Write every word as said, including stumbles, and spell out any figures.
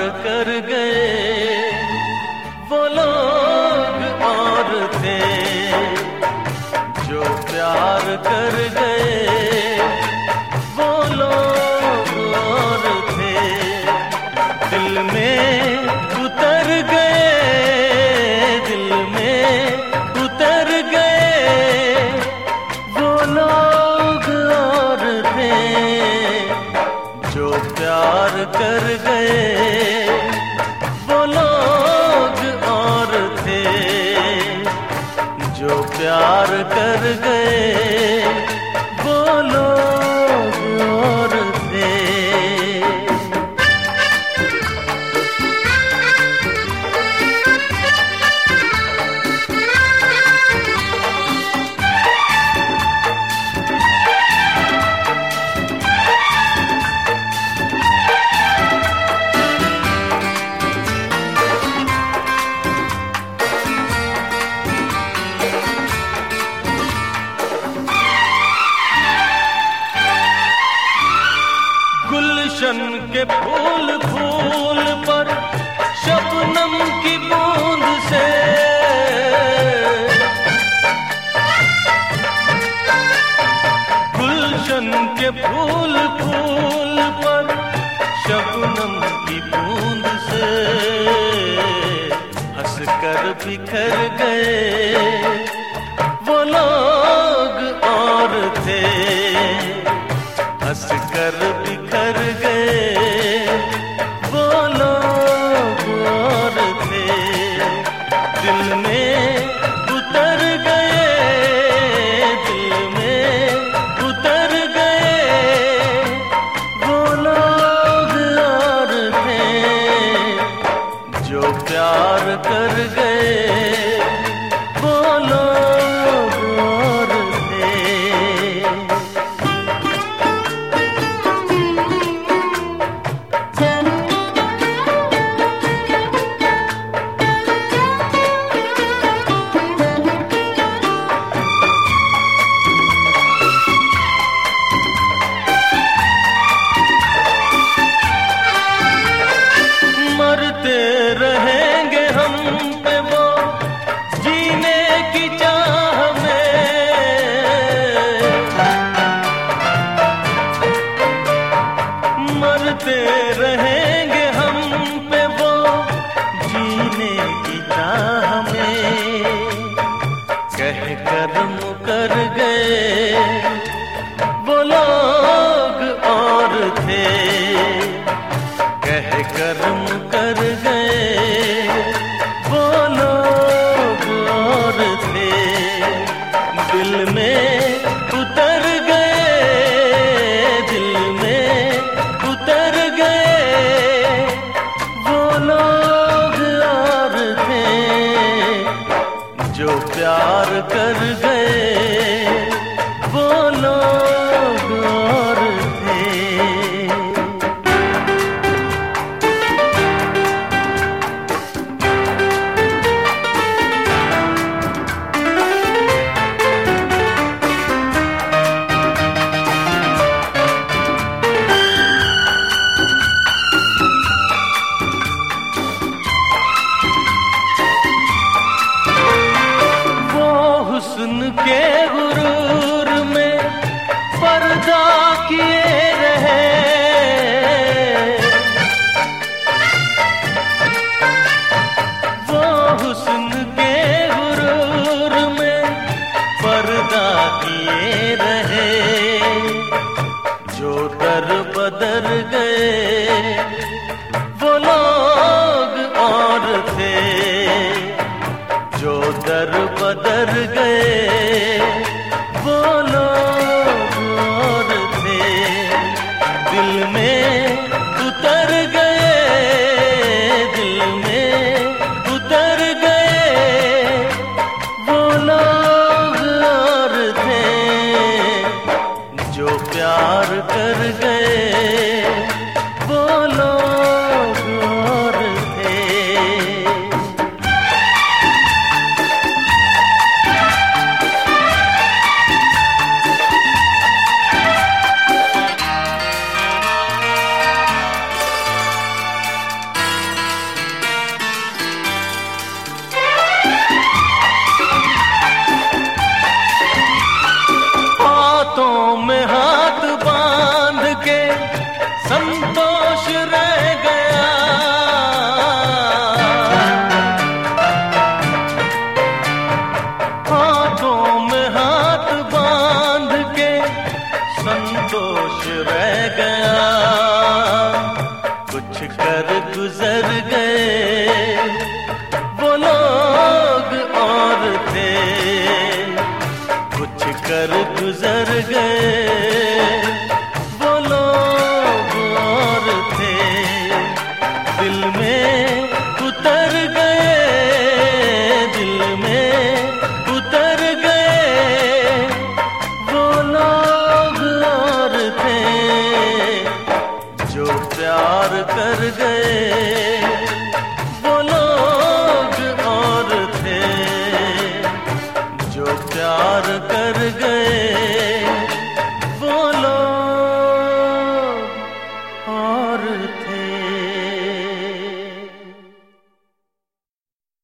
कर गए वो लोग और थे, जो प्यार कर गए वो लोग और थे। दिल में उतर गए, दिल में उतर गए वो लोग और थे, जो प्यार कर गए वो लोग और थे, जो प्यार कर गए वो लोग और थे। गुलशन के फूल फूल पर शबनम की बूंद से, गुलशन के फूल फूल पर शबनम की बूंद से हंस कर बिखर गए वो लोग और थे, हंस कर बिखर गए वो लोग और थे। दिल में उतर गए, दिल में उतर गए वो लोग और थे, जो प्यार कर गए वो लोग और थे। मरते रहेंगे हम पे वो जीने की चाह में, मरते रहेंगे हम पे वो जीने की चाह में। कह कर मुकर गए वो लोग और थे, कह कर मुकर गए वो लोग और थे। दिल में उतर गए, दिल में उतर गए वो लोग और थे, जो प्यार कर गए वो लोग और थे। कर गए वो लोग और थे, कुछ कर गुजर गए वो लोग और थे, दिल में उतर गए, दिल में उतर गए वो लोग और थे, जो प्यार कर गए वो लोग और थे, जो प्यार कर गए